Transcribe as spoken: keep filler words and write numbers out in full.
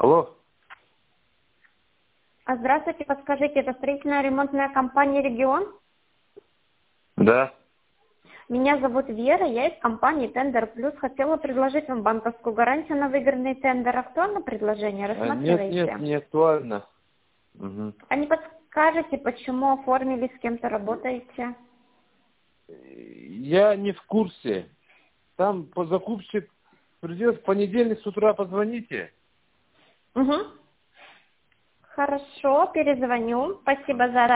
Алло. А здравствуйте, подскажите, это строительная ремонтная компания «Регион»? Да. Меня зовут Вера, я из компании «Тендер Плюс». Хотела предложить вам банковскую гарантию на выигранный тендер. Актуально предложение? А, Нет, Рассматриваете? нет, не актуально. Угу. А не подскажете, почему оформили, с кем-то работаете? Я не в курсе. Там по закупщик придет в понедельник с утра, позвоните. Угу. Хорошо, перезвоню. Спасибо за